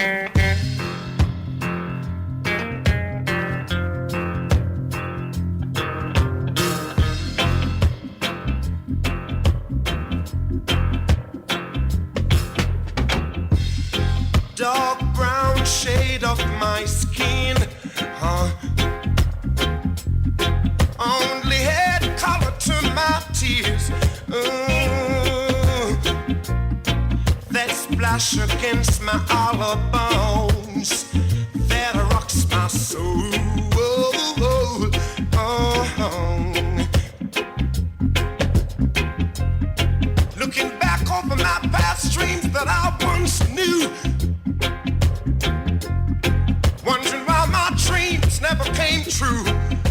Dark brown shade of my skin, only had color to my tears. That splash against my hollow bones, that rocks my soul. Looking back over my past dreams that I once knew, wondering why my dreams never came true.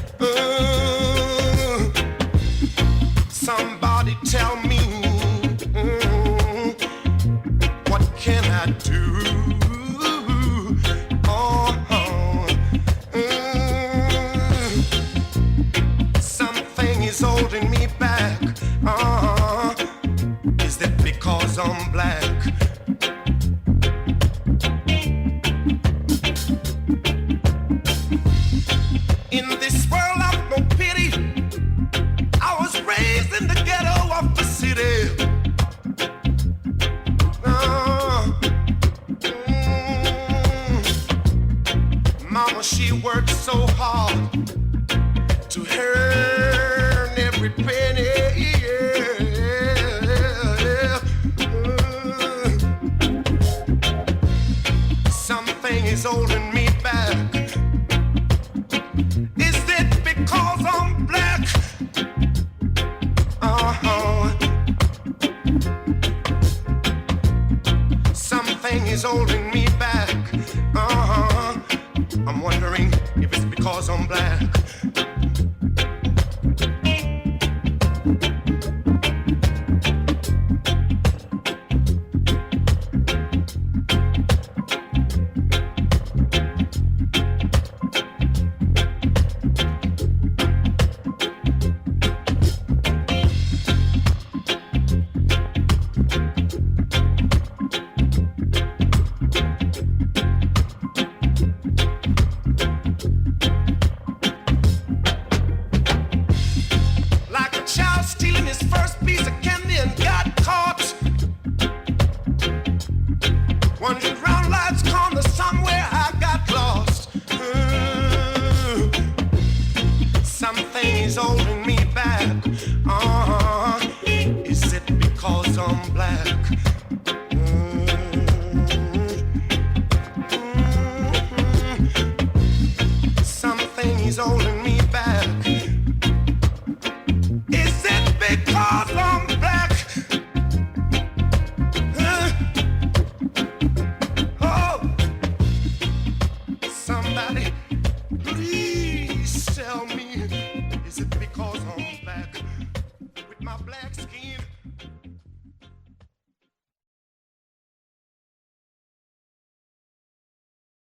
Somebody tell me, what can I do? Something is holding me back. Is that because I'm black? In this world of no pity, I was raised in the ghetto of the city. Mama, she worked so hard to earn every penny. Something is holding me back. Is it because I'm black? Something is holding me back. I'm wondering if it's because I'm black. Stealing his first piece of candy and got caught. Wandering round life's corner somewhere I got lost. Something is holding me back. Is it because I'm black?